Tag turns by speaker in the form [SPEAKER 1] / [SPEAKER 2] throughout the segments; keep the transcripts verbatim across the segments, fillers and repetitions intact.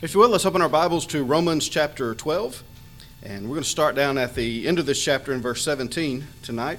[SPEAKER 1] If you will, let's open our Bibles to Romans chapter twelve, and we're going to start down at the end of this chapter in verse seventeen tonight,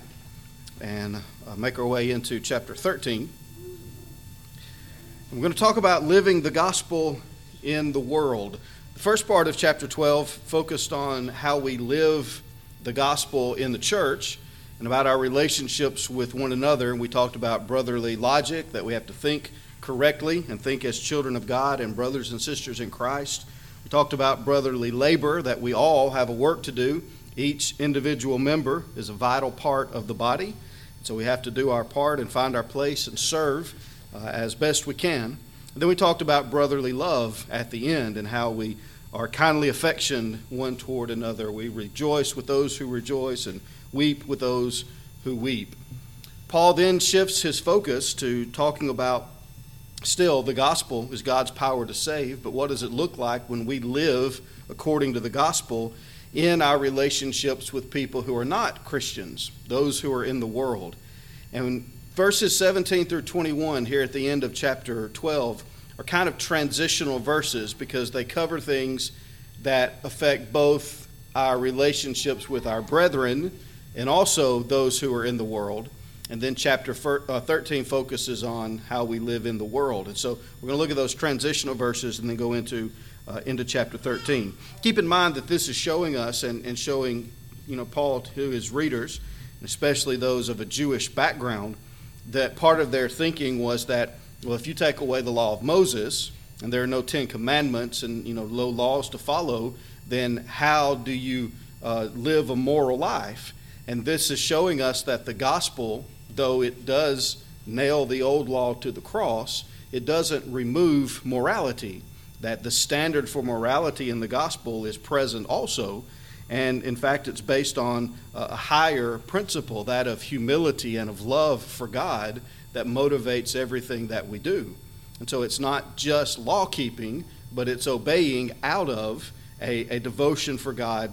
[SPEAKER 1] and uh, make our way into chapter thirteen. And we're going to talk about living the gospel in the world. The first part of chapter twelve focused on how we live the gospel in the church and about our relationships with one another, and we talked about brotherly logic, that we have to think correctly and think as children of God and brothers and sisters in Christ. We talked about brotherly labor, that we all have a work to do. Each individual member is a vital part of the body, so we have to do our part and find our place and serve uh, as best we can. And then we talked about brotherly love at the end and how we are kindly affectioned one toward another. We rejoice with those who rejoice and weep with those who weep. Paul then shifts his focus to talking about still, the gospel is God's power to save, but what does it look like when we live according to the gospel in our relationships with people who are not Christians, those who are in the world? And verses seventeen through twenty-one here at the end of chapter twelve are kind of transitional verses because they cover things that affect both our relationships with our brethren and also those who are in the world. And then chapter thirteen focuses on how we live in the world. And so we're going to look at those transitional verses and then go into uh, into chapter thirteen. Keep in mind that this is showing us and, and showing, you know, Paul to his readers, especially those of a Jewish background, that part of their thinking was that, well, if you take away the law of Moses and there are no Ten Commandments and, you know, no laws to follow, then how do you uh, live a moral life? And this is showing us that the gospel, though it does nail the old law to the cross, it doesn't remove morality, that the standard for morality in the gospel is present also. And in fact, it's based on a higher principle, that of humility and of love for God, that motivates everything that we do. And so it's not just law keeping, but it's obeying out of a, a devotion for God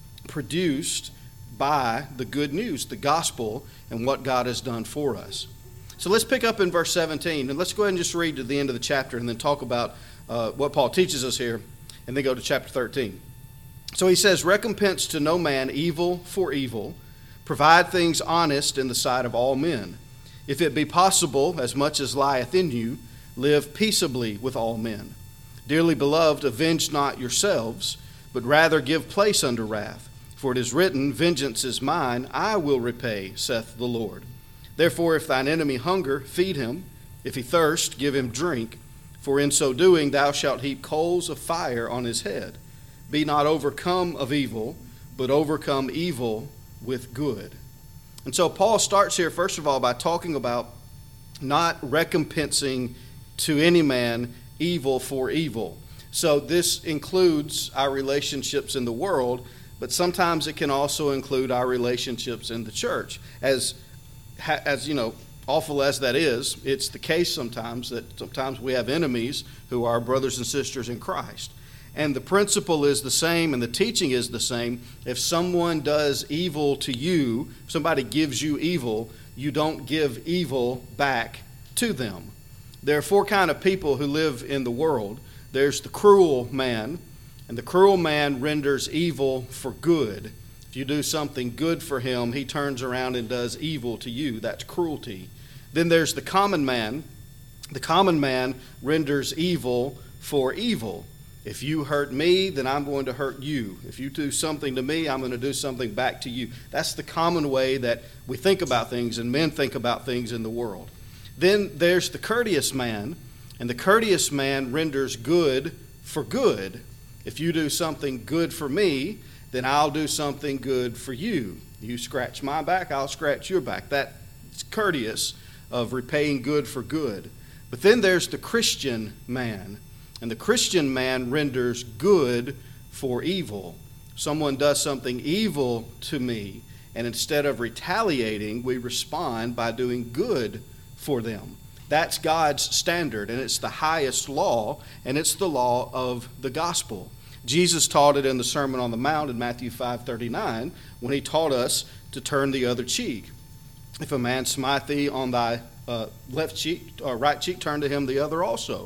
[SPEAKER 1] produced by the good news, the gospel, and what God has done for us. So let's pick up in verse seventeen, and let's go ahead and just read to the end of the chapter and then talk about uh, what Paul teaches us here, and then go to chapter thirteen. So he says, "Recompense to no man evil for evil. Provide things honest in the sight of all men. If it be possible, as much as lieth in you, live peaceably with all men. Dearly beloved, avenge not yourselves, but rather give place unto wrath. For it is written, Vengeance is mine, I will repay, saith the Lord. Therefore, if thine enemy hunger, feed him. If he thirst, give him drink. For in so doing thou shalt heap coals of fire on his head. Be not overcome of evil, but overcome evil with good." And so Paul starts here, first of all, by talking about not recompensing to any man evil for evil. So this includes our relationships in the world, but sometimes it can also include our relationships in the church. As, as you know, awful as that is, it's the case sometimes that sometimes we have enemies who are brothers and sisters in Christ. And the principle is the same and the teaching is the same. If someone does evil to you, if somebody gives you evil, you don't give evil back to them. There are four kinds of people who live in the world. There's the cruel man. And the cruel man renders evil for good. If you do something good for him, he turns around and does evil to you. That's cruelty. Then there's the common man. The common man renders evil for evil. If you hurt me, then I'm going to hurt you. If you do something to me, I'm going to do something back to you. That's the common way that we think about things and men think about things in the world. Then there's the courteous man. And the courteous man renders good for good. If you do something good for me, then I'll do something good for you. You scratch my back, I'll scratch your back. That's courteous of repaying good for good. But then there's the Christian man. And the Christian man renders good for evil. Someone does something evil to me, and instead of retaliating, we respond by doing good for them. That's God's standard, and it's the highest law, and it's the law of the gospel. Jesus taught it in the Sermon on the Mount in Matthew five thirty-nine when he taught us to turn the other cheek. If a man smite thee on thy uh, left cheek or right cheek, turn to him the other also.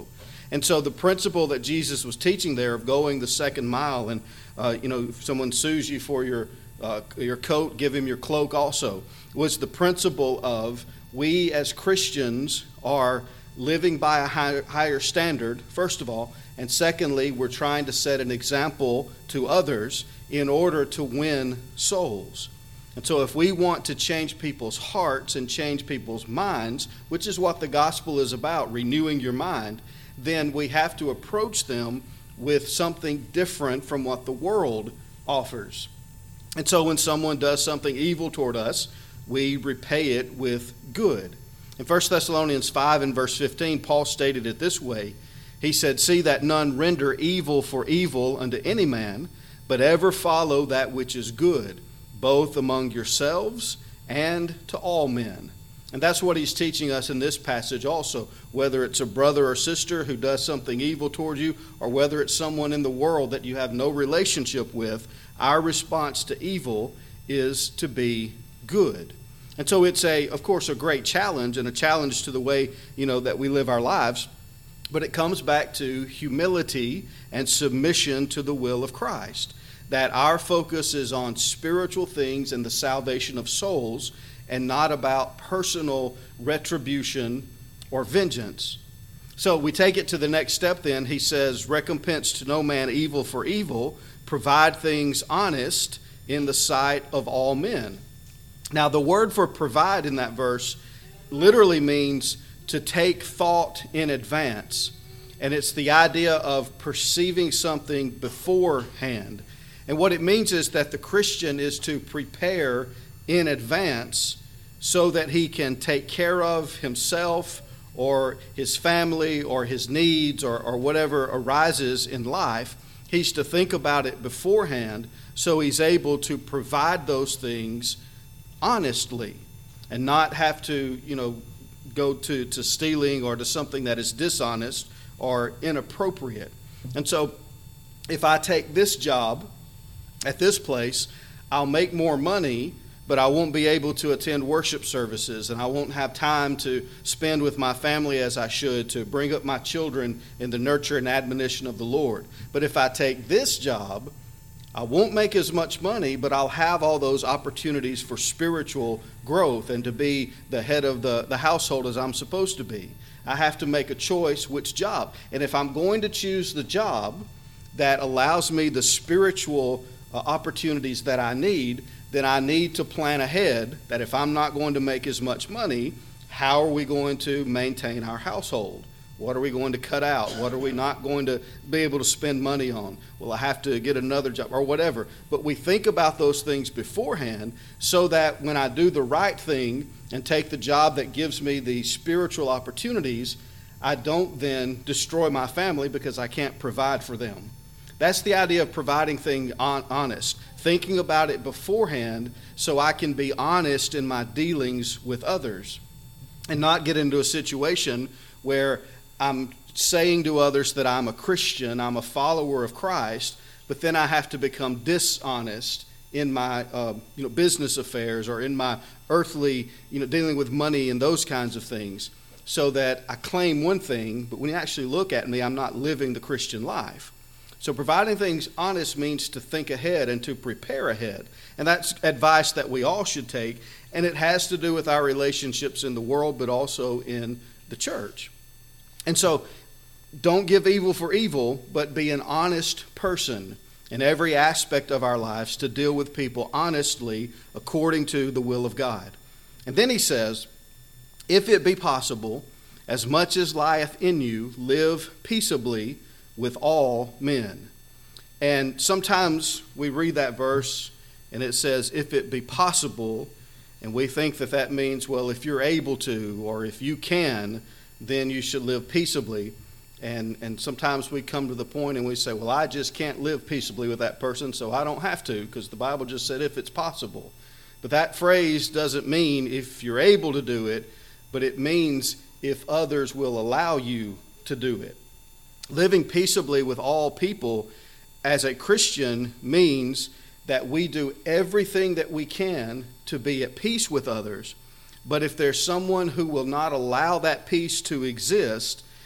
[SPEAKER 1] And so the principle that Jesus was teaching there of going the second mile, and uh, you know, if someone sues you for your uh, your coat, give him your cloak also, was the principle of we as Christians are living by a higher, higher standard, first of all, and secondly, we're trying to set an example to others in order to win souls. And so if we want to change people's hearts and change people's minds, which is what the gospel is about, renewing your mind, then we have to approach them with something different from what the world offers. And so when someone does something evil toward us, we repay it with good. In First Thessalonians five and verse fifteen, Paul stated it this way. He said, "See that none render evil for evil unto any man, but ever follow that which is good, both among yourselves and to all men." And that's what he's teaching us in this passage also. Whether it's a brother or sister who does something evil toward you, or whether it's someone in the world that you have no relationship with, our response to evil is to be good. And so it's a, of course, a great challenge, and a challenge to the way, you know, that we live our lives. But it comes back to humility and submission to the will of Christ. That our focus is on spiritual things and the salvation of souls, and not about personal retribution or vengeance. So we take it to the next step then. He says, "Recompense to no man evil for evil, provide things honest in the sight of all men." Now the word for provide in that verse literally means to take thought in advance. And it's the idea of perceiving something beforehand. And what it means is that the Christian is to prepare in advance so that he can take care of himself or his family or his needs or, or whatever arises in life. He's to think about it beforehand so he's able to provide those things honestly and not have to, you know, go to, to stealing or to something that is dishonest or inappropriate. And so if I take this job at this place, I'll make more money, but I won't be able to attend worship services, and I won't have time to spend with my family as I should, to bring up my children in the nurture and admonition of the Lord. But if I take this job, I won't make as much money, but I'll have all those opportunities for spiritual growth and to be the head of the, the household as I'm supposed to be. I have to make a choice which job. And if I'm going to choose the job that allows me the spiritual uh, opportunities that I need, then I need to plan ahead that if I'm not going to make as much money, how are we going to maintain our household? What are we going to cut out? What are we not going to be able to spend money on? Well, I have to get another job or whatever. But we think about those things beforehand so that when I do the right thing and take the job that gives me the spiritual opportunities, I don't then destroy my family because I can't provide for them. That's the idea of providing things honest, thinking about it beforehand so I can be honest in my dealings with others and not get into a situation where I'm saying to others that I'm a Christian, I'm a follower of Christ, but then I have to become dishonest in my uh, you know, business affairs or in my earthly, you know, dealing with money and those kinds of things, so that I claim one thing, but when you actually look at me, I'm not living the Christian life. So providing things honest means to think ahead and to prepare ahead. And that's advice that we all should take, and it has to do with our relationships in the world, but also in the church. And so don't give evil for evil, but be an honest person in every aspect of our lives to deal with people honestly according to the will of God. And then he says, if it be possible, as much as lieth in you, live peaceably with all men. And sometimes we read that verse and it says, if it be possible, and we think that that means, well, if you're able to, or if you can, then you should live peaceably. And and sometimes we come to the point and we say, well, I just can't live peaceably with that person, so I don't have to, because the Bible just said if it's possible. But that phrase doesn't mean if you're able to do it, but it means if others will allow you to do it. Living peaceably with all people as a Christian means that we do everything that we can to be at peace with others. But if there's someone who will not allow that peace to exist,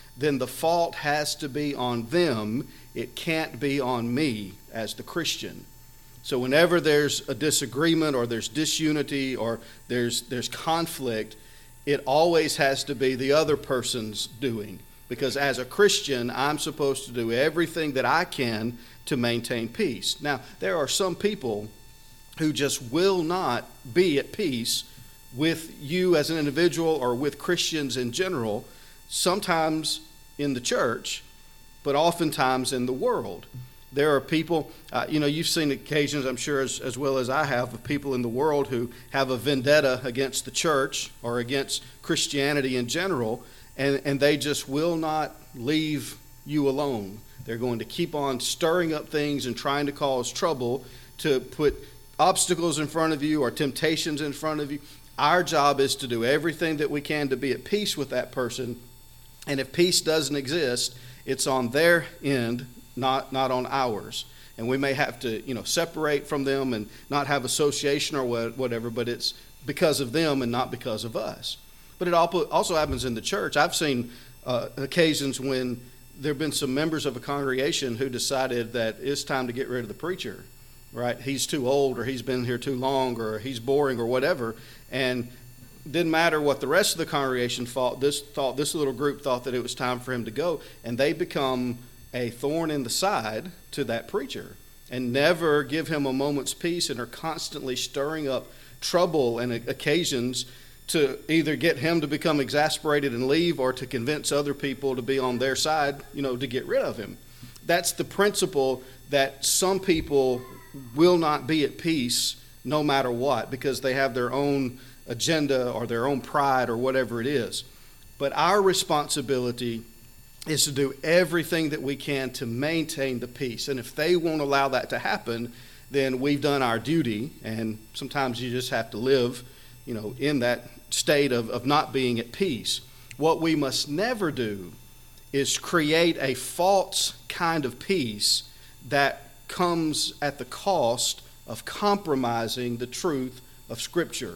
[SPEAKER 1] then the fault has to be on them. It can't be on me as the Christian. So whenever there's a disagreement or there's disunity or there's there's conflict, it always has to be the other person's doing. Because as a Christian, I'm supposed to do everything that I can to maintain peace. Now, there are some people who just will not be at peace with you as an individual or with Christians in general, sometimes in the church, but oftentimes in the world. There are people, uh, you know, you've seen occasions, I'm sure, as, as well as I have, of people in the world who have a vendetta against the church or against Christianity in general, and, and they just will not leave you alone. They're going to keep on stirring up things and trying to cause trouble, to put obstacles in front of you or temptations in front of you. Our job is to do everything that we can to be at peace with that person. And if peace doesn't exist, it's on their end, not not on ours. And we may have to, you know, separate from them and not have association or whatever, but it's because of them and not because of us. But it also happens in the church. I've seen uh, occasions when there have been some members of a congregation who decided that it's time to get rid of the preacher, right? He's too old, or he's been here too long, or he's boring, or whatever. And didn't matter what the rest of the congregation thought. This thought this little group thought that it was time for him to go, and they become a thorn in the side to that preacher and never give him a moment's peace, and are constantly stirring up trouble and occasions to either get him to become exasperated and leave, or to convince other people to be on their side, you know, to get rid of him. That's the principle, that some people will not be at peace no matter what, because they have their own agenda or their own pride or whatever it is. But our responsibility is to do everything that we can to maintain the peace. And if they won't allow that to happen, then we've done our duty. And sometimes you just have to live, you know, in that state of, of not being at peace. What we must never do is create a false kind of peace that comes at the cost of compromising the truth of Scripture.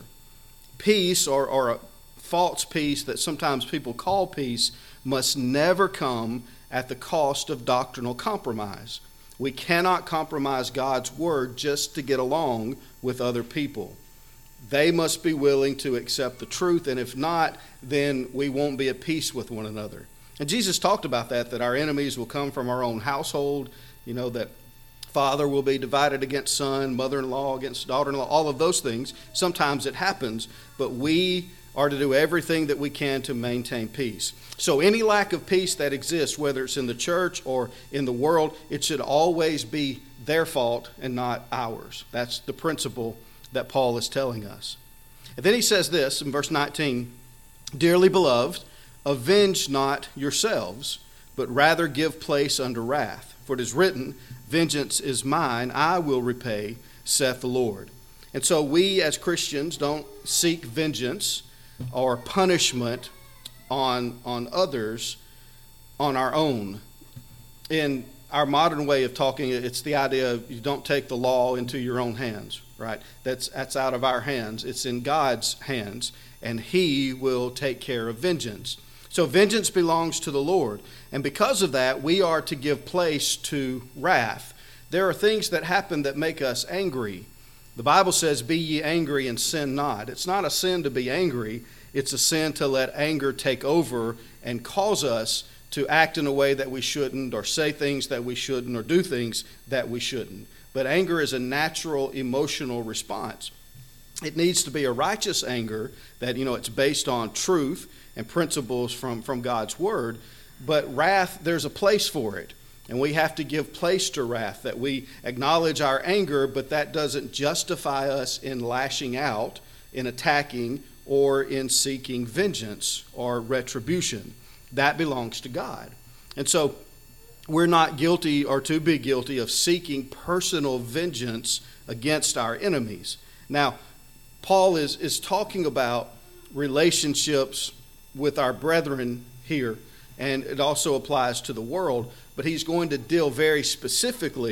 [SPEAKER 1] Peace, or, or a false peace that sometimes people call peace, must never come at the cost of doctrinal compromise. We cannot compromise God's word just to get along with other people. They must be willing to accept the truth, and if not, then we won't be at peace with one another. And Jesus talked about that, that our enemies will come from our own household, you know, that father will be divided against son, mother-in-law against daughter-in-law, all of those things. Sometimes it happens, but we are to do everything that we can to maintain peace. So any lack of peace that exists, whether it's in the church or in the world, it should always be their fault and not ours. That's the principle that Paul is telling us. And then he says this in verse nineteen, "Dearly beloved, avenge not yourselves, but rather give place unto wrath. For it is written, vengeance is mine, I will repay, saith the Lord." And so we as Christians don't seek vengeance or punishment on, on others on our own. In our modern way of talking, it's the idea of you don't take the law into your own hands, right? That's, that's out of our hands. It's in God's hands, and He will take care of vengeance. So vengeance belongs to the Lord. And because of that, we are to give place to wrath. There are things that happen that make us angry. The Bible says, "Be ye angry and sin not." It's not a sin to be angry. It's a sin to let anger take over and cause us to act in a way that we shouldn't, or say things that we shouldn't, or do things that we shouldn't. But anger is a natural emotional response. It needs to be a righteous anger that, you know, it's based on truth and principles from, from God's Word. But wrath, there's a place for it. And we have to give place to wrath, that we acknowledge our anger, but that doesn't justify us in lashing out, in attacking, or in seeking vengeance or retribution. That belongs to God. And so we're not guilty or to be guilty of seeking personal vengeance against our enemies. Now, Paul is, is talking about relationships with our brethren here, and it also applies to the world, but he's going to deal very specifically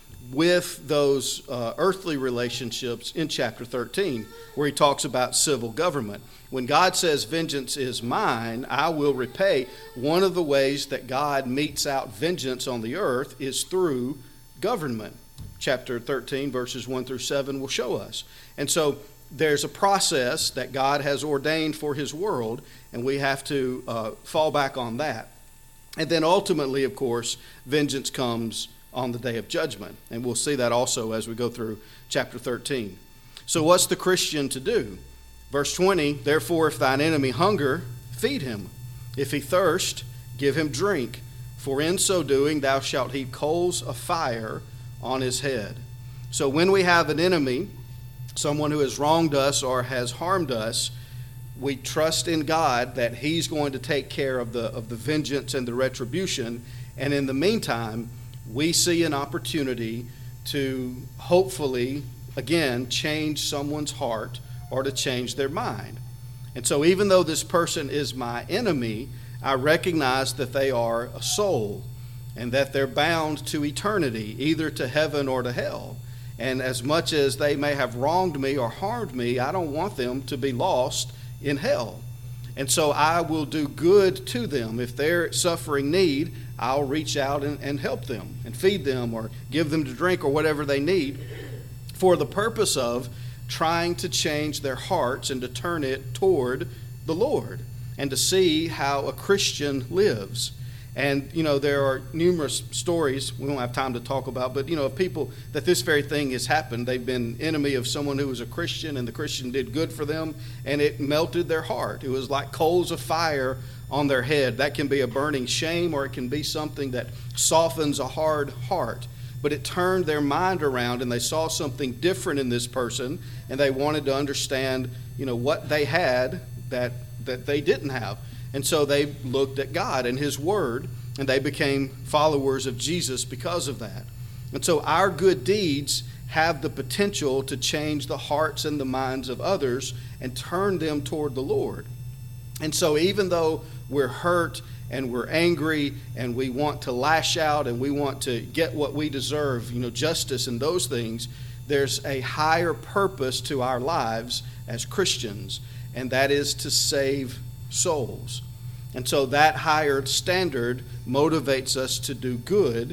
[SPEAKER 1] with those uh, earthly relationships in chapter thirteen, where he talks about civil government. When God says, vengeance is mine, I will repay, one of the ways that God metes out vengeance on the earth is through government. Chapter thirteen, verses one through seven will show us. And so there's a process that God has ordained for his world, and we have to uh, fall back on that. And then ultimately, of course, vengeance comes on the day of judgment. And we'll see that also as we go through chapter thirteen. So what's the Christian to do? Verse twenty, therefore if thine enemy hunger, feed him. If he thirst, give him drink. For in so doing thou shalt heap coals of fire on his head. So when we have an enemy, someone who has wronged us or has harmed us, we trust in God that he's going to take care of the, of the vengeance and the retribution. And in the meantime, we see an opportunity to hopefully, again, change someone's heart or to change their mind. And so even though this person is my enemy, I recognize that they are a soul and that they're bound to eternity, either to heaven or to hell. And as much as they may have wronged me or harmed me, I don't want them to be lost in hell. And so I will do good to them. If they're suffering need, I'll reach out and, and help them and feed them or give them to drink or whatever they need for the purpose of trying to change their hearts and to turn it toward the Lord and to see how a Christian lives. And, you know, there are numerous stories we don't have time to talk about, but, you know, of people that this very thing has happened. They've been enemy of someone who was a Christian, and the Christian did good for them, and it melted their heart. It was like coals of fire on their head. That can be a burning shame, or it can be something that softens a hard heart. But it turned their mind around, and they saw something different in this person, and they wanted to understand, you know, what they had that that they didn't have. And so they looked at God and his word, and they became followers of Jesus because of that. And so our good deeds have the potential to change the hearts and the minds of others and turn them toward the Lord. And so even though we're hurt and we're angry and we want to lash out and we want to get what we deserve, you know, justice and those things, there's a higher purpose to our lives as Christians, and that is to save souls. And so that higher standard motivates us to do good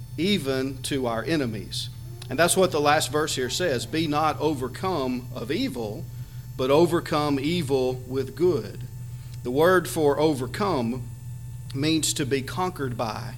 [SPEAKER 1] even to our enemies. And that's what the last verse here says. Be not overcome of evil, but overcome evil with good. The word for overcome means to be conquered by.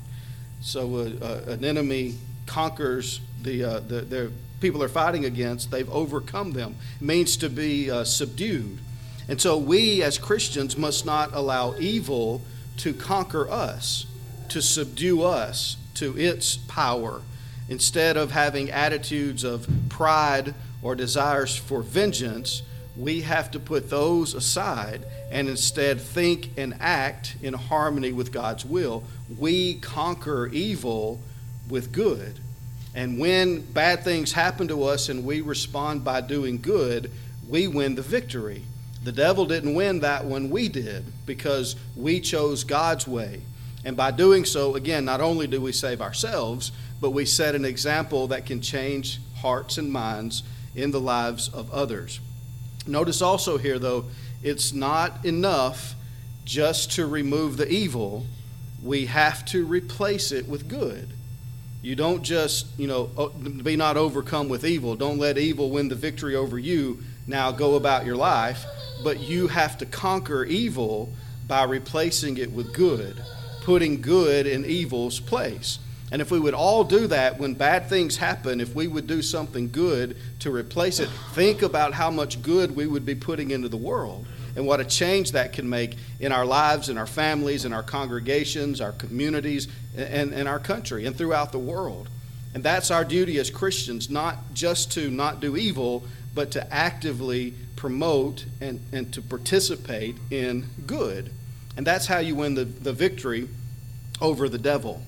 [SPEAKER 1] So uh, uh, an enemy conquers the, uh, the, the people they're fighting against. They've overcome them. It means to be uh, subdued. And so we as Christians must not allow evil to conquer us, to subdue us to its power. Instead of having attitudes of pride or desires for vengeance, we have to put those aside and instead think and act in harmony with God's will. We conquer evil with good. And when bad things happen to us and we respond by doing good, we win the victory. The devil didn't win that one, we did, because we chose God's way. And by doing so, again, not only do we save ourselves, but we set an example that can change hearts and minds in the lives of others. Notice also here, though, it's not enough just to remove the evil. We have to replace it with good. You don't just, you know, be not overcome with evil. Don't let evil win the victory over you. Now go about your life. But you have to conquer evil by replacing it with good, putting good in evil's place. And if we would all do that when bad things happen, if we would do something good to replace it, think about how much good we would be putting into the world and what a change that can make in our lives, in our families, in our congregations, our communities, and, and our country, and throughout the world. And that's our duty as Christians, not just to not do evil, but to actively promote and, and to participate in good. And that's how you win the, the victory over the devil.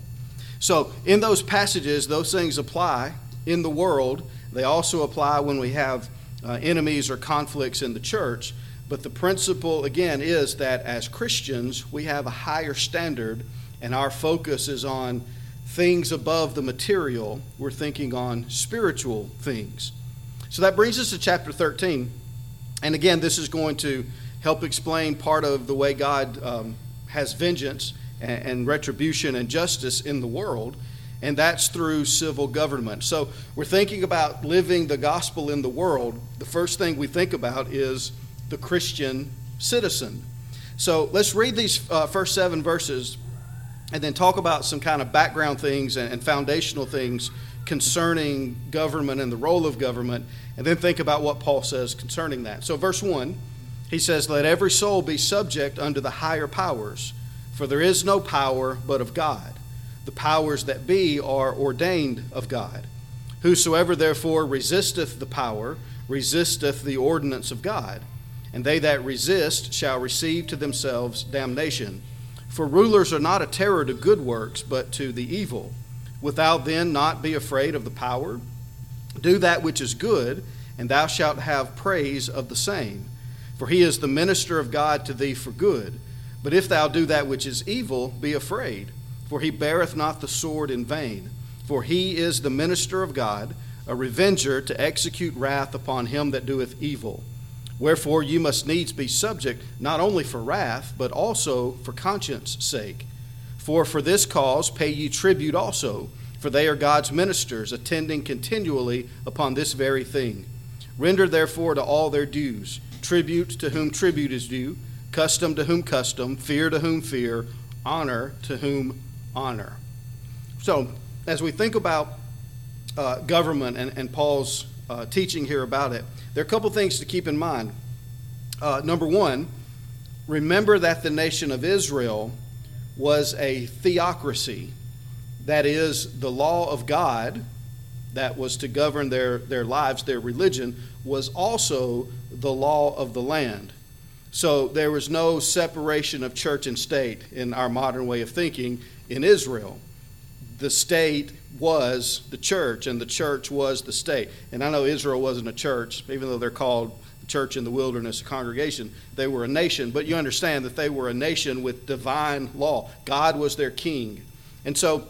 [SPEAKER 1] So in those passages, those things apply in the world. They also apply when we have uh, enemies or conflicts in the church. But the principle, again, is that as Christians, we have a higher standard, and our focus is on things above the material. We're thinking on spiritual things. So that brings us to chapter thirteen. And again, this is going to help explain part of the way God um, has vengeance and, and retribution and justice in the world, and that's through civil government. So we're thinking about living the gospel in the world. The first thing we think about is the Christian citizen. So let's read these uh, first seven verses and then talk about some kind of background things and, and foundational things concerning government and the role of government, and then think about what Paul says concerning that. So verse one, he says, "Let every soul be subject unto the higher powers, for there is no power but of God. The powers that be are ordained of God. Whosoever therefore resisteth the power, resisteth the ordinance of God. And they that resist shall receive to themselves damnation. For rulers are not a terror to good works, but to the evil. Wilt thou then not be afraid of the power? Do that which is good, and thou shalt have praise of the same. For he is the minister of God to thee for good. But if thou do that which is evil, be afraid. For he beareth not the sword in vain. For he is the minister of God, a revenger to execute wrath upon him that doeth evil. Wherefore you must needs be subject, not only for wrath, but also for conscience sake. For for this cause pay ye tribute also, for they are God's ministers, attending continually upon this very thing. Render therefore to all their dues, tribute to whom tribute is due, custom to whom custom, fear to whom fear, honor to whom honor." So, as we think about uh, government and, and Paul's uh, teaching here about it, there are a couple things to keep in mind. Uh, number one, remember that the nation of Israel was a theocracy. That is, the law of God that was to govern their, their lives, their religion, was also the law of the land. So there was no separation of church and state in our modern way of thinking in Israel. The state was the church, and the church was the state. And I know Israel wasn't a church, even though they're called the church in the wilderness, a congregation. They were a nation, but you understand that they were a nation with divine law. God was their king. And so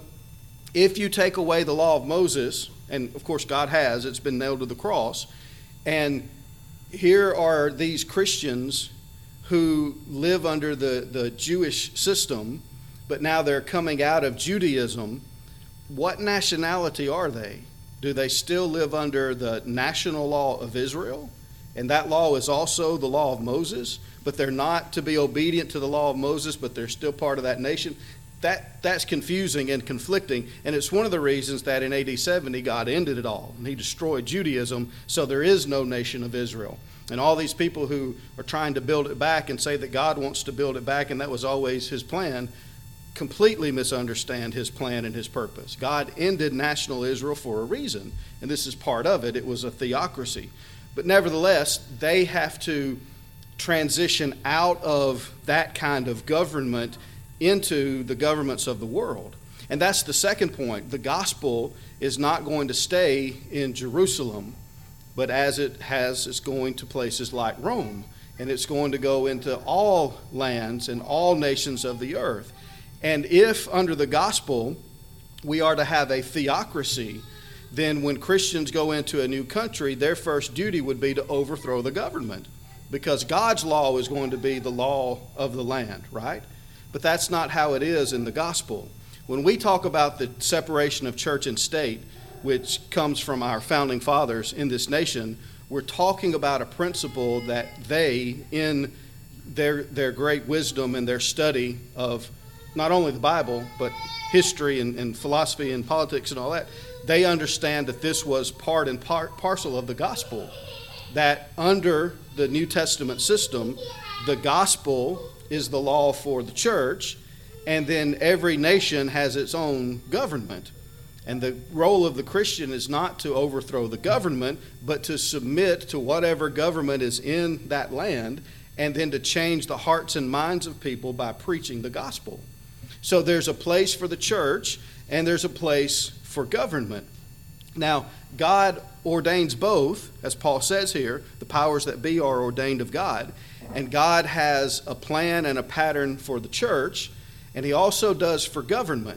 [SPEAKER 1] if you take away the law of Moses, and of course God has, it's been nailed to the cross, and here are these Christians who live under the, the Jewish system, but now they're coming out of Judaism. What nationality are they? Do they still live under the national law of Israel? And that law is also the law of Moses, but they're not to be obedient to the law of Moses, but they're still part of that nation. That that's confusing and conflicting, and it's one of the reasons that in A D seventy God ended it all, and he destroyed Judaism, so there is no nation of Israel. And all these people who are trying to build it back and say that God wants to build it back and that was always his plan, completely misunderstand his plan and his purpose. God ended national Israel for a reason, and this is part of it. It was a theocracy. But nevertheless, they have to transition out of that kind of government into the governments of the world. And that's the second point. The gospel is not going to stay in Jerusalem, but as it has, it's going to places like Rome, and it's going to go into all lands and all nations of the earth. And if under the gospel we are to have a theocracy, then when Christians go into a new country, their first duty would be to overthrow the government, because God's law is going to be the law of the land, right? But that's not how it is in the gospel. When we talk about the separation of church and state, which comes from our founding fathers in this nation, we're talking about a principle that they, in their their great wisdom and their study of not only the Bible, but history and, and philosophy and politics and all that, they understand that this was part and part, parcel of the gospel. That under the New Testament system, the gospel is the law for the church, and then every nation has its own government. And the role of the Christian is not to overthrow the government, but to submit to whatever government is in that land, and then to change the hearts and minds of people by preaching the gospel. So there's a place for the church, and there's a place for government. Now, God ordains both, as Paul says here, the powers that be are ordained of God. And God has a plan and a pattern for the church, and he also does for government.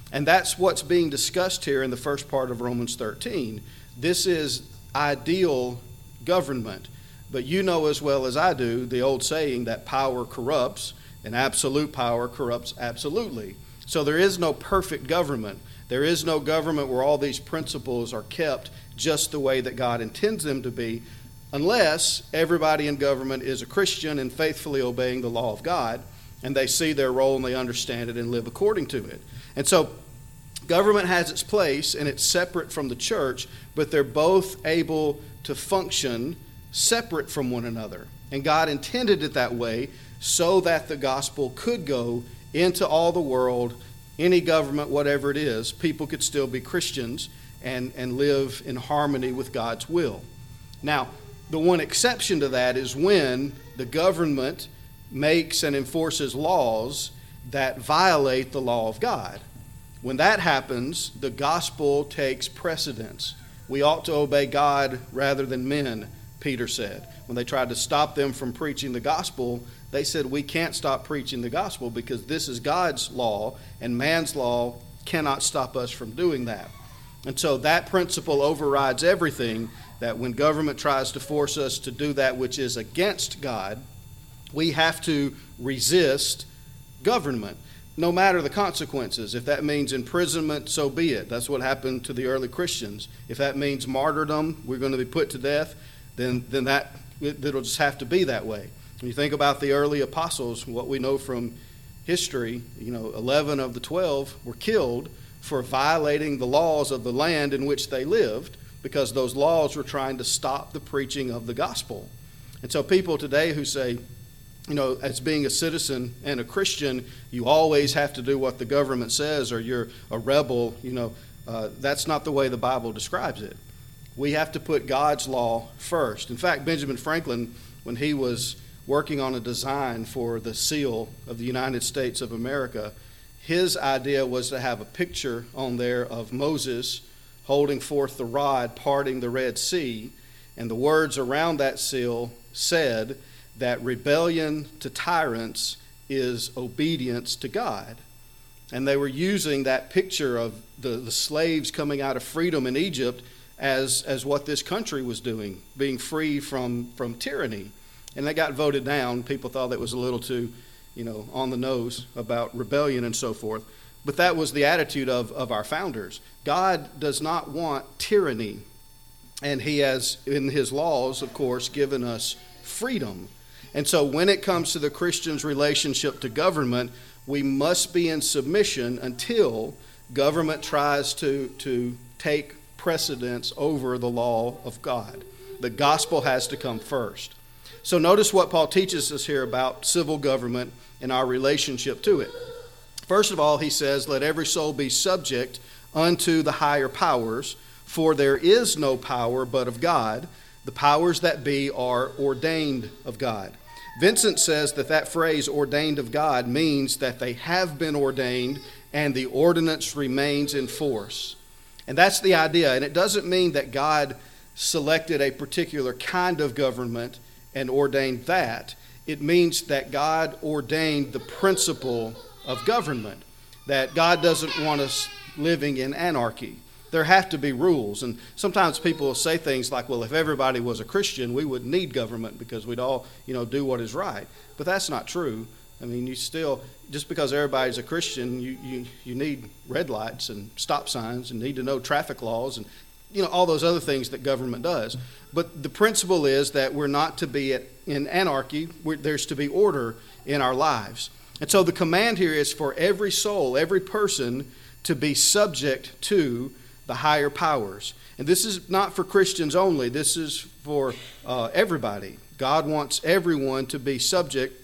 [SPEAKER 1] And that's what's being discussed here in the first part of Romans thirteen. This is ideal government. But you know as well as I do the old saying that power corrupts, and absolute power corrupts absolutely. So there is no perfect government. There is no government where all these principles are kept just the way that God intends them to be, unless everybody in government is a Christian and faithfully obeying the law of God, and they see their role and they understand it and live according to it. And so government has its place, and it's separate from the church, but they're both able to function separate from one another. And God intended it that way so that the gospel could go into all the world, any government, whatever it is, people could still be Christians and, and live in harmony with God's will. Now, the one exception to that is when the government makes and enforces laws that violate the law of God. When that happens, the gospel takes precedence. We ought to obey God rather than men, Peter said. When they tried to stop them from preaching the gospel, they said, we can't stop preaching the gospel because this is God's law, and man's law cannot stop us from doing that. And so that principle overrides everything, that when government tries to force us to do that which is against God, we have to resist government, no matter the consequences. If that means imprisonment, so be it. That's what happened to the early Christians. If that means martyrdom, we're going to be put to death, then then that it, it'll just have to be that way. When you think about the early apostles, what we know from history, you know, eleven of the twelve were killed for violating the laws of the land in which they lived, because those laws were trying to stop the preaching of the gospel. And so people today who say, you know, as being a citizen and a Christian, you always have to do what the government says or you're a rebel, you know, uh, that's not the way the Bible describes it. We have to put God's law first. In fact, Benjamin Franklin, when he was working on a design for the seal of the United States of America, his idea was to have a picture on there of Moses holding forth the rod, parting the Red Sea, and the words around that seal said that rebellion to tyrants is obedience to God. And they were using that picture of the, the slaves coming out of freedom in Egypt as, as what this country was doing, being free from, from tyranny. And they got voted down. People thought that was a little too, you know, on the nose about rebellion and so forth. But that was the attitude of, of our founders. God does not want tyranny. And he has, in his laws, of course, given us freedom. And so when it comes to the Christian's relationship to government, we must be in submission until government tries to, to take precedence over the law of God. The gospel has to come first. So notice what Paul teaches us here about civil government and our relationship to it. First of all, he says, let every soul be subject unto the higher powers, for there is no power but of God. The powers that be are ordained of God. Vincent says that that phrase, ordained of God, means that they have been ordained and the ordinance remains in force. And that's the idea. And it doesn't mean that God selected a particular kind of government and ordained that. It means that God ordained the principle of government, that God doesn't want us living in anarchy. There have to be rules. And sometimes people will say things like, well, if everybody was a Christian, we wouldn't need government because we'd all, you know, do what is right. But that's not true. I mean, you still, just because everybody's a Christian, you, you, you need red lights and stop signs and need to know traffic laws and, you know, all those other things that government does. But the principle is that we're not to be in anarchy. We're, there's to be order in our lives. And so the command here is for every soul, every person, to be subject to the higher powers. And this is not for Christians only. This is for uh, everybody. God wants everyone to be subject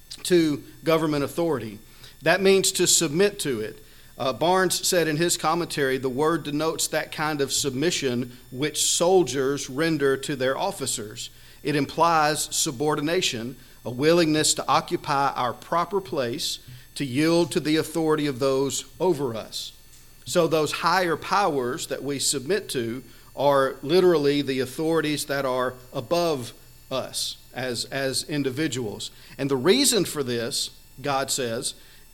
[SPEAKER 1] to government authority. That means to submit to it. Uh, Barnes said in his commentary, the word denotes that kind of submission which soldiers render to their officers. It implies subordination, a willingness to occupy our proper place, to yield to the authority of those over us. So those higher powers that we submit to are literally the authorities that are above us as, as individuals. And the reason for this, God says,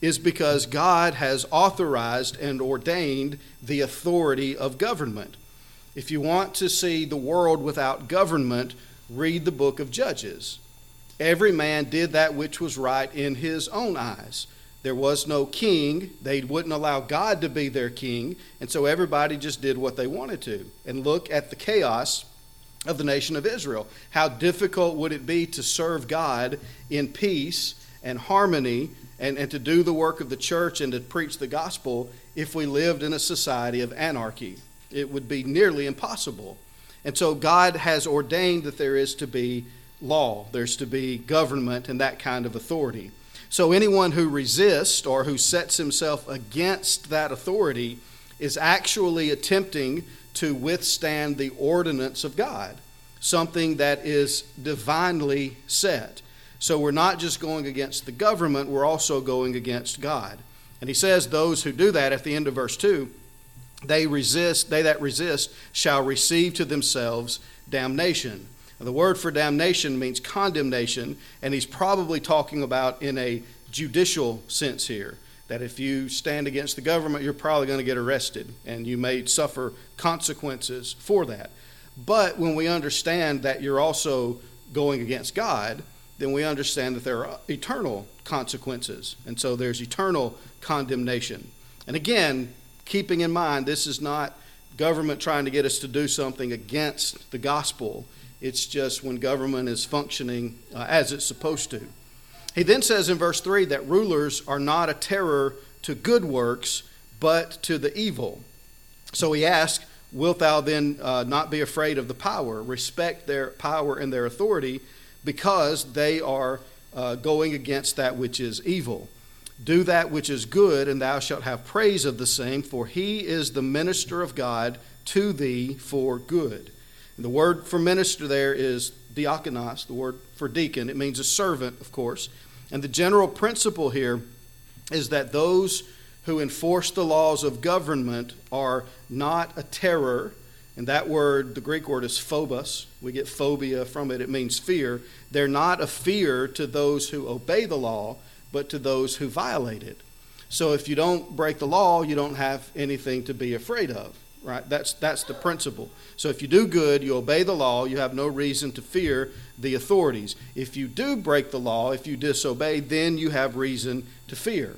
[SPEAKER 1] is because God has authorized and ordained the authority of government. If you want to see the world without government, read the book of Judges. Every man did that which was right in his own eyes. There was no king. They wouldn't allow God to be their king, and so everybody just did what they wanted to. And look at the chaos of the nation of Israel. How difficult would it be to serve God in peace and harmony and, and to do the work of the church and to preach the gospel if we lived in a society of anarchy? It would be nearly impossible. And so God has ordained that there is to be law, there's to be government and that kind of authority. So anyone who resists or who sets himself against that authority is actually attempting to withstand the ordinance of God, something that is divinely set. So we're not just going against the government, we're also going against God. And he says those who do that at the end of verse two, they resist, they that resist shall receive to themselves damnation. Now, the word for damnation means condemnation, and he's probably talking about in a judicial sense here, that if you stand against the government, you're probably going to get arrested, and you may suffer consequences for that. But when we understand that you're also going against God, then we understand that there are eternal consequences, and so there's eternal condemnation. And again, keeping in mind, this is not government trying to get us to do something against the gospel. It's just when government is functioning uh, as it's supposed to. He then says in verse three that rulers are not a terror to good works, but to the evil. So he asks, wilt thou then uh, not be afraid of the power? Respect their power and their authority, because they are uh, going against that which is evil. Do that which is good, and thou shalt have praise of the same, for he is the minister of God to thee for good. And the word for minister there is diakonos, the word for deacon. It means a servant, of course. And the general principle here is that those who enforce the laws of government are not a terror. And that word, the Greek word is phobos. We get phobia from it. It means fear. They're not a fear to those who obey the law, but to those who violate it. So if you don't break the law, you don't have anything to be afraid of, right? That's that's the principle. So if you do good, you obey the law, you have no reason to fear the authorities. If you do break the law, if you disobey, then you have reason to fear.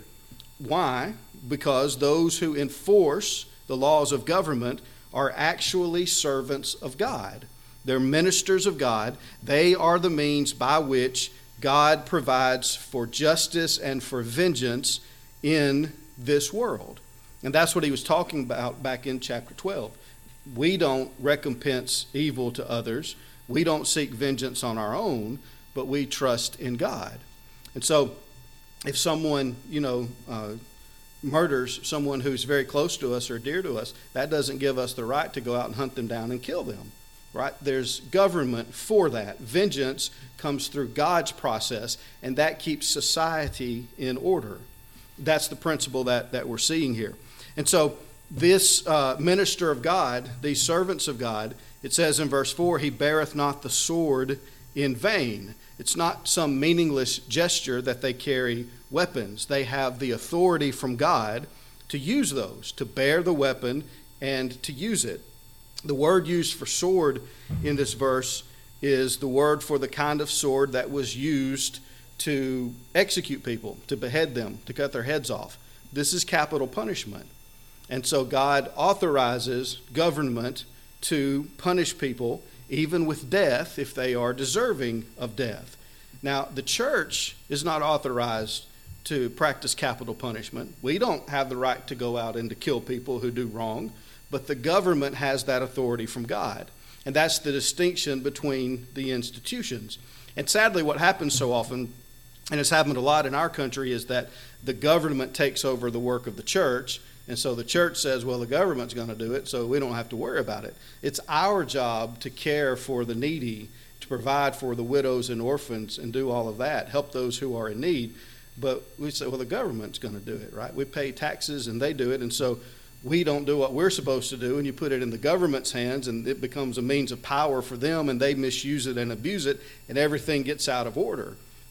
[SPEAKER 1] Why? Because those who enforce the laws of government are actually servants of God. They're ministers of God. They are the means by which God provides for justice and for vengeance in this world. And that's what he was talking about back in chapter twelve. We don't recompense evil to others. We don't seek vengeance on our own, but we trust in God. And so if someone, you know, uh, murders someone who's very close to us or dear to us, that doesn't give us the right to go out and hunt them down and kill them. Right? There's government for that. Vengeance comes through God's process, and that keeps society in order. That's the principle that, that we're seeing here. And so this uh, minister of God, these servants of God, it says in verse four, he beareth not the sword in vain. It's not some meaningless gesture that they carry weapons. They have the authority from God to use those, to bear the weapon and to use it. The word used for sword in this verse is the word for the kind of sword that was used to execute people, to behead them, to cut their heads off. This is capital punishment. And so God authorizes government to punish people, even with death, if they are deserving of death. Now, the church is not authorized to practice capital punishment. We don't have the right to go out and to kill people who do wrong. But the government has that authority from God. And that's the distinction between the institutions. And sadly, what happens so often, and it's happened a lot in our country, is that the government takes over the work of the church. And so the church says, well, the government's going to do it, so we don't have to worry about it. It's our job to care for the needy, to provide for the widows and orphans and do all of that, help those who are in need. But we say, well, the government's going to do it, right? We pay taxes and they do it. And so we don't do what we're supposed to do, and you put it in the government's hands, and it becomes a means of power for them, and they misuse it and abuse it, and everything gets out of order.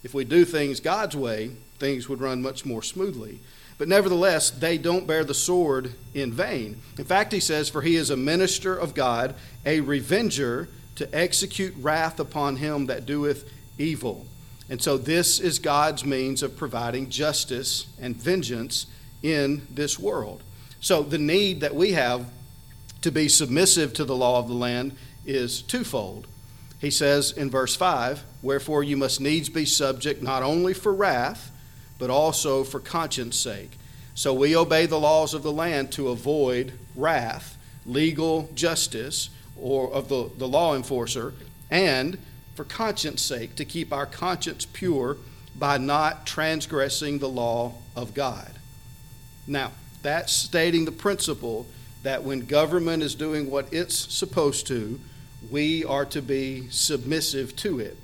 [SPEAKER 1] If we do things God's way, things would run much more smoothly. But nevertheless, they don't bear the sword in vain. In fact, he says, for he is a minister of God, a revenger to execute wrath upon him that doeth evil. And so this is God's means of providing justice and vengeance in this world. So the need that we have to be submissive to the law of the land is twofold. He says in verse five, wherefore you must needs be subject not only for wrath, but also for conscience sake. So we obey the laws of the land to avoid wrath, legal justice, or of the, the law enforcer, and for conscience sake, to keep our conscience pure by not transgressing the law of God. Now, that's stating the principle that when government is doing what it's supposed to, we are to be submissive to it.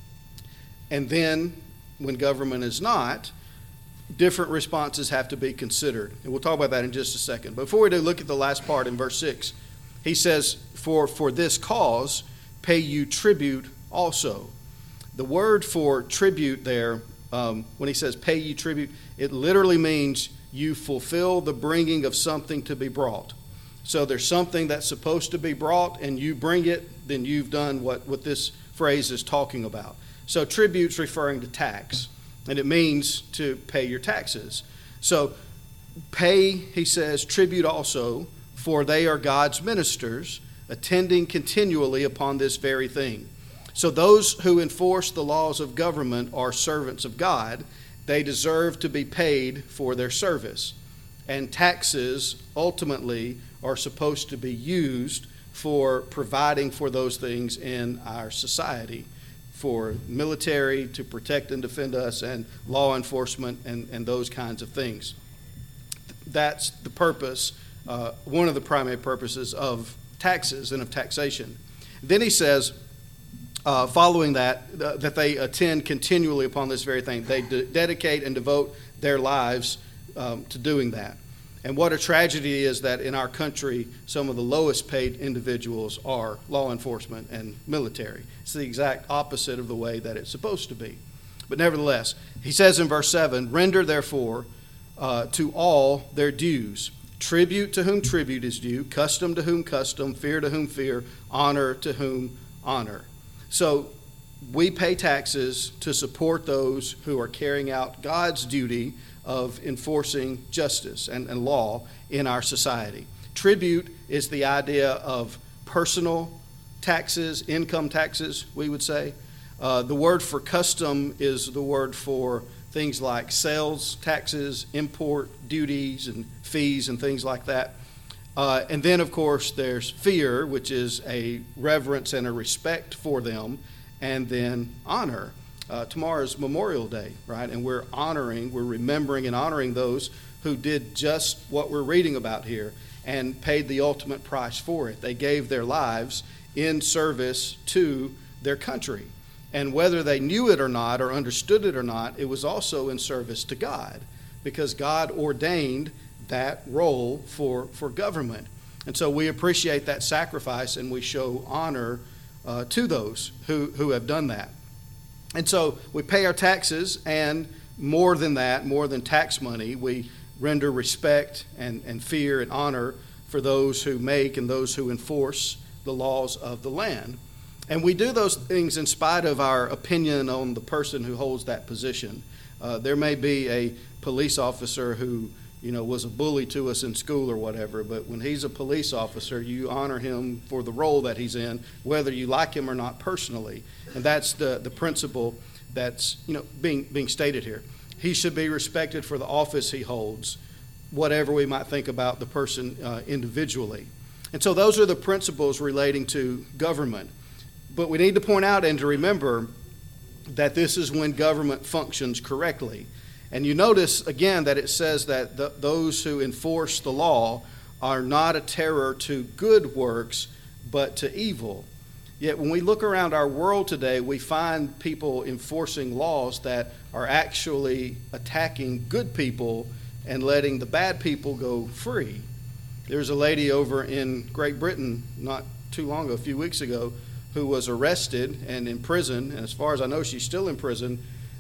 [SPEAKER 1] And then, when government is not, different responses have to be considered. And we'll talk about that in just a second. Before we do, look at the last part in verse six. He says, for, for this cause pay you tribute also. The word for tribute there, um, when he says pay you tribute, it literally means you fulfill the bringing of something to be brought. So there's something that's supposed to be brought and you bring it, then you've done what, what this phrase is talking about. So tribute's referring to tax, and it means to pay your taxes. So pay, he says, tribute also, for they are God's ministers, attending continually upon this very thing. So those who enforce the laws of government are servants of God. They deserve to be paid for their service. And taxes ultimately are supposed to be used for providing for those things in our society, for military to protect and defend us, and law enforcement and, and those kinds of things. That's the purpose, uh, one of the primary purposes of taxes and of taxation. Then he says, uh, following that, uh, that they attend continually upon this very thing. They de- dedicate and devote their lives um, to doing that. And what a tragedy is that in our country, some of the lowest paid individuals are law enforcement and military. It's the exact opposite of the way that it's supposed to be. But nevertheless, he says in verse seven, render therefore uh, to all their dues. Tribute to whom tribute is due, custom to whom custom, fear to whom fear, honor to whom honor. So we pay taxes to support those who are carrying out God's duty of enforcing justice and, and law in our society. Tribute is the idea of personal taxes, income taxes, we would say. Uh, the word for custom is the word for things like sales taxes, import duties and fees and things like that. Uh, and then, of course, there's fear, which is a reverence and a respect for them, and then honor. Uh, tomorrow's Memorial Day, right? And we're honoring, we're remembering and honoring those who did just what we're reading about here and paid the ultimate price for it. They gave their lives in service to their country. And whether they knew it or not or understood it or not, it was also in service to God, because God ordained that role for, for government. And so we appreciate that sacrifice and we show honor uh, to those who, who have done that. And so we pay our taxes, and more than that, more than tax money, we render respect and, and fear and honor for those who make and those who enforce the laws of the land. And we do those things in spite of our opinion on the person who holds that position. Uh, there may be a police officer who, you know, was a bully to us in school or whatever, but when he's a police officer, you honor him for the role that he's in, whether you like him or not personally. And that's the, the principle that's, you know, being being stated here. He should be respected for the office he holds, whatever we might think about the person uh, individually. And so those are the principles relating to government. But we need to point out and to remember that this is when government functions correctly. And you notice, again, that it says that the, those who enforce the law are not a terror to good works, but to evil. Yet when we look around our world today, we find people enforcing laws that are actually attacking good people and letting the bad people go free. There's a lady over in Great Britain not too long ago, a few weeks ago, who was arrested and in prison, and as far as I know, she's still in prison,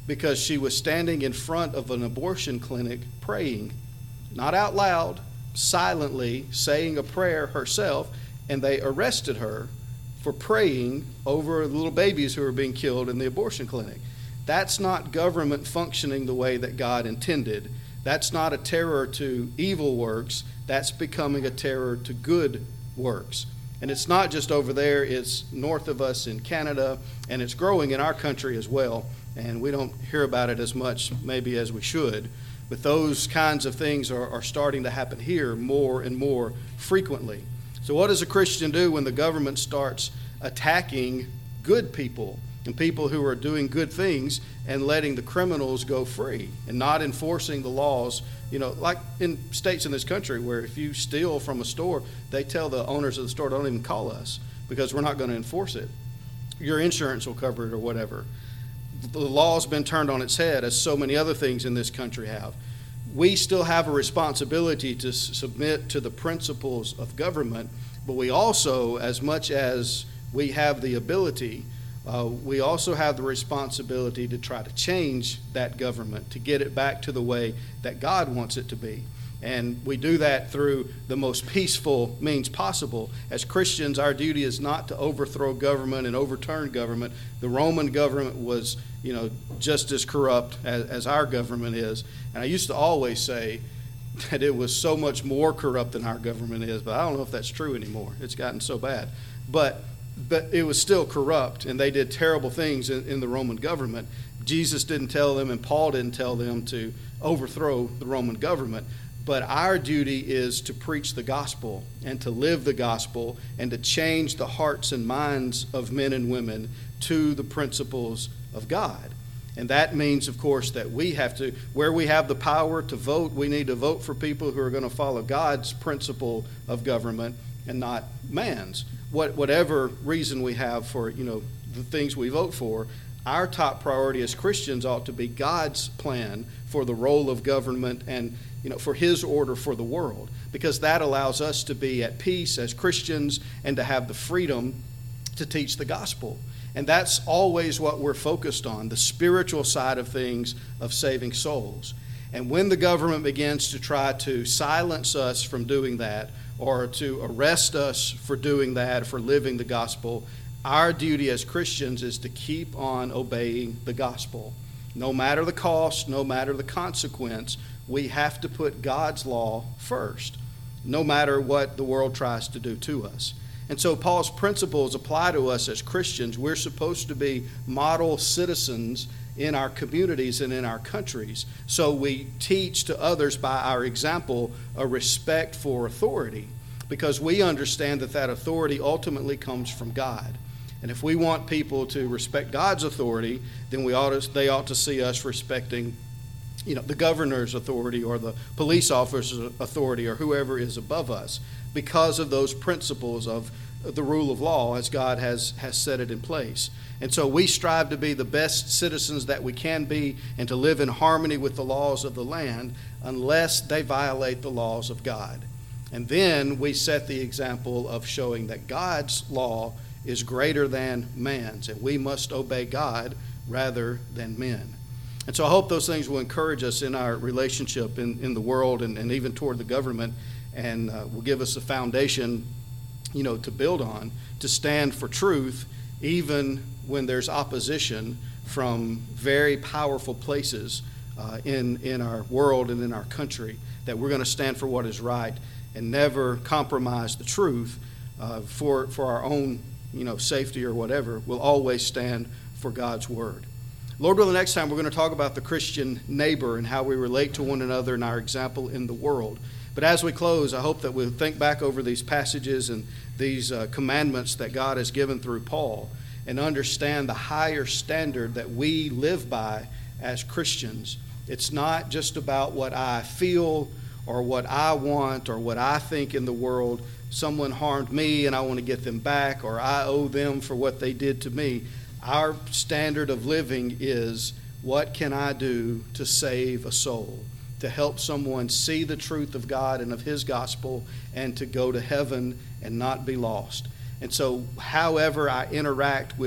[SPEAKER 1] because she was standing in front of an abortion clinic praying, not out loud, silently saying a prayer herself, and they arrested her for praying over little babies who were being killed in the abortion clinic. That's not government functioning the way that God intended. That's not a terror to evil works. That's becoming a terror to good works. And it's not just over there, it's north of us in Canada, and it's growing in our country as well. And we don't hear about it as much maybe as we should. But those kinds of things are, are starting to happen here more and more frequently. So what does a Christian do when the government starts attacking good people and people who are doing good things and letting the criminals go free and not enforcing the laws? You know, like in states in this country where if you steal from a store, they tell the owners of the store, don't even call us because we're not going to enforce it. Your insurance will cover it or whatever. The law's been turned on its head, as so many other things in this country have. We still have a responsibility to submit to the principles of government, but we also, as much as we have the ability, uh, we also have the responsibility to try to change that government, to get it back to the way that God wants it to be. And we do that through the most peaceful means possible. As Christians, our duty is not to overthrow government and overturn government. The Roman government was, you know, just as corrupt as, as our government is. And I used to always say that it was so much more corrupt than our government is, but I don't know if that's true anymore. It's gotten so bad. But but it was still corrupt, and they did terrible things in, in the Roman government. Jesus didn't tell them, and Paul didn't tell them to overthrow the Roman government. But our duty is to preach the gospel and to live the gospel and to change the hearts and minds of men and women to the principles of God. And that means, of course, that we have to, where we have the power to vote, we need to vote for people who are going to follow God's principle of government and not man's. What, whatever reason we have for, you know, the things we vote for, our top priority as Christians ought to be God's plan for the role of government and, you know, for His order for the world, because that allows us to be at peace as Christians and to have the freedom to teach the gospel. And that's always what we're focused on, the spiritual side of things of saving souls. And when the government begins to try to silence us from doing that or to arrest us for doing that, for living the gospel, our duty as Christians is to keep on obeying the gospel. No matter the cost, no matter the consequence, we have to put God's law first, no matter what the world tries to do to us. And so Paul's principles apply to us as Christians. We're supposed to be model citizens in our communities and in our countries. So we teach to others by our example a respect for authority, because we understand that that authority ultimately comes from God. And if we want people to respect God's authority, then we ought to, they ought to see us respecting, you know, the governor's authority or the police officer's authority or whoever is above us, because of those principles of the rule of law as God has, has set it in place. And so we strive to be the best citizens that we can be and to live in harmony with the laws of the land unless they violate the laws of God. And then we set the example of showing that God's law is greater than man's, and we must obey God rather than men. And so I hope those things will encourage us in our relationship in, in the world and, and even toward the government, and uh, will give us a foundation, you know, to build on, to stand for truth, even when there's opposition from very powerful places uh, in, in our world and in our country, that we're going to stand for what is right and never compromise the truth uh, for, for our own, you know, safety or whatever. We'll always stand for God's word. Lord willing, next time we're going to talk about the Christian neighbor and how we relate to one another and our example in the world. But as we close, I hope that we'll think back over these passages and these uh, commandments that God has given through Paul and understand the higher standard that we live by as Christians. It's not just about what I feel or what I want or what I think in the world. Someone harmed me and I want to get them back, or I owe them for what they did to me. Our standard of living is, what can I do to save a soul, to help someone see the truth of God and of His gospel and to go to heaven and not be lost. And so however I interact with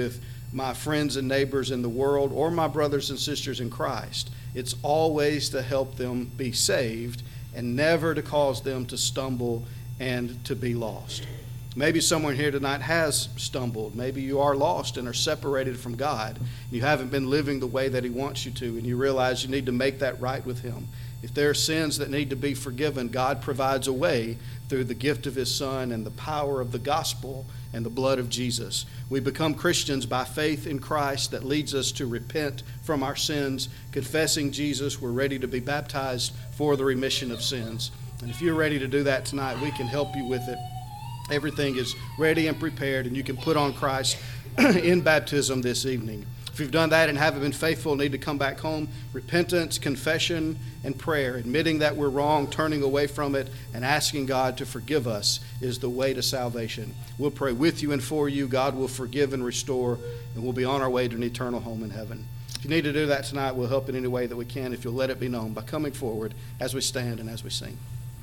[SPEAKER 1] my friends and neighbors in the world or my brothers and sisters in Christ. It's always to help them be saved and never to cause them to stumble and to be lost. Maybe someone here tonight has stumbled. Maybe you are lost and are separated from God. You haven't been living the way that He wants you to, and you realize you need to make that right with Him. If there are sins that need to be forgiven, God provides a way through the gift of His Son and the power of the gospel and the blood of Jesus. We become Christians by faith in Christ that leads us to repent from our sins, confessing Jesus. We're ready to be baptized for the remission of sins. And if you're ready to do that tonight, we can help you with it. Everything is ready and prepared, and you can put on Christ in baptism this evening. If you've done that and haven't been faithful, need to come back home, repentance, confession, and prayer, admitting that we're wrong, turning away from it, and asking God to forgive us is the way to salvation. We'll pray with you and for you. God will forgive and restore, and we'll be on our way to an eternal home in heaven. If you need to do that tonight, we'll help in any way that we can if you'll let it be known by coming forward as we stand and as we sing.